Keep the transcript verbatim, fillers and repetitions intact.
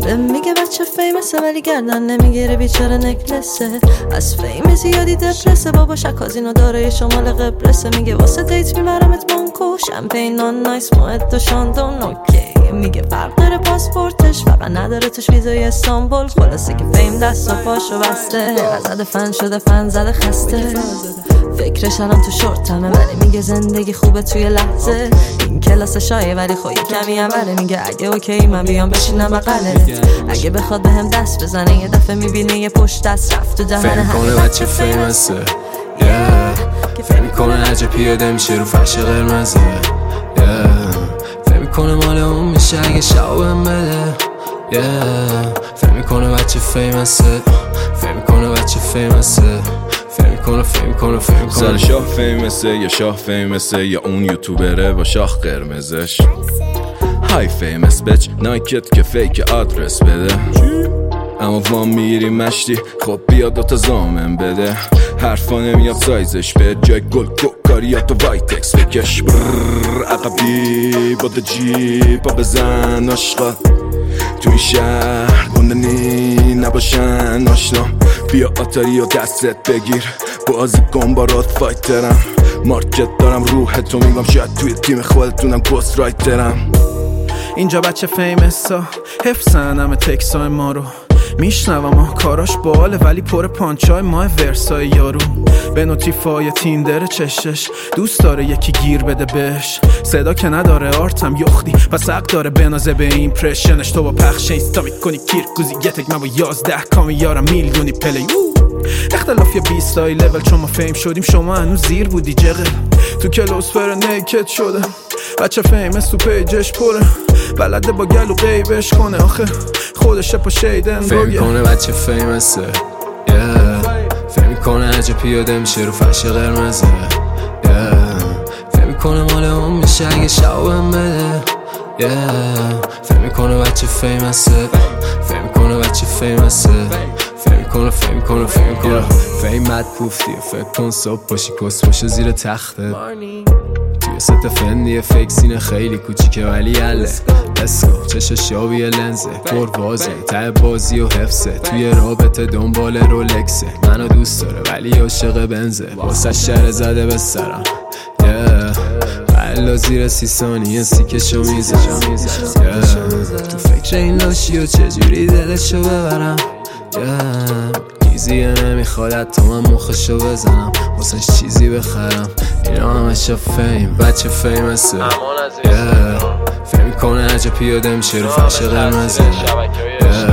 به میگه بچه فیمسه ولی گردن نمیگیره بیچاره نکلسه. از فیم زیادی دپرسه، بابا شکازینو داره یه شمال قبرسه. میگه واسه دیت میبرمت بانکو، شمپین نان نایس موهت و شاندون اوکی. میگه فرق داره پاسپورتش فقط نداره توش ویزای استانبول. خلاصه که فیم دست و پاشو بسته، نزده فن شده فن زده خسته. فکرش الان تو شورتمه ولی میگه زندگی خوبه توی لحظه. این کلاس شایه ولی خوی کمی عمله. میگه اگه اوکی من بیام بشینم بغلت، اگه بخواد بهم دست بزنه یه دفعه میبینه یه پشت دست رفت تو دهن همه. فهم کنه بچه فیمسه yeah. فهم کنه هرچه پیاده میشه رو فرش قرمزه yeah. فهم کنه مال اون میشه اگه شاوهم بده yeah. فهم کنه بچه فیمسه فهم کنه بچه فیمسه فهم کنه فهم کنه فهم کنه سر شاه فیمسه یا شاه فیمسه یا اون یوتیوبره با شاه قرمزش. های فیمس بچ نایکت که فیک آدرس بده، اما وام میگیری مشتی خب بیا دوتا زامن بده. حرفا نمیاد سایزش به جای گل گوکاریاتو وایتکس بکش. برررر عقبی با ده جیپا بزن عشقا تو این شهر گندنی نباشن آشنا. بیا آتاری و دستت بگیر بازی کن برات فایترم. مارکت دارم روح تو میگم شاید توی تیم خودتونم گوست رایترم. اینجا بچه فیمسا حفظن همه تکسای ما رو میشنوم، کاراش باله ولی پر پانچای ماه ورسای یارو. به نوتیفای تیندر چشش دوست داره یکی گیر بده بهش. صدا که نداره آرتم یختی پس حق داره بنازه به ایمپرشنش. تو با پخش اینستا میکنی کیرکوزی گتک من با یازده کامی یارم میلیونی پلی. اختلاف یه بیستای لول چون ما فیم شدیم شما هنوز زیر بودی جغل. تو کلوسفر نیکت شده بچه فیمس تو پیجش پره، بلده با گلو قیبش کنه آخه خودش پا شیدن فهم کنه بچه فیمسه yeah. فهم کنه هرچه پیاده میشه رو فرش قرمزه yeah. فهم کنه مال اون میشه اگه شاوهم بده yeah. فهم کنه بچه فیمسه فهم کنه بچه فیمسه فهم کنه فهم کنه فهم کنه فیمت پوفتی فکر کن صبح پاشی کس باشه زیر تخته. توی ست فندی فیک سینه خیلی کوچیکه ولی یله اسکو چشش یابی لنزه پر وازه ته بازی و حفظه. توی رابطه دنبال رولکسه، منو دوست داره ولی عاشق بنزه. واسه شر زده به سرم حالا زیر سی ثانیه سیکشو میزنم yeah. تو فکر این لاشی و چجوری دلشو ببرم yeah. ایزیه نمیخواد حتی من مخشو بزنم واسه چیزی بخرم. اینا همشا فیم بچه فیمسه yeah. فهم کنه هرچه پیاده میشه رو فرش قرمزه yeah.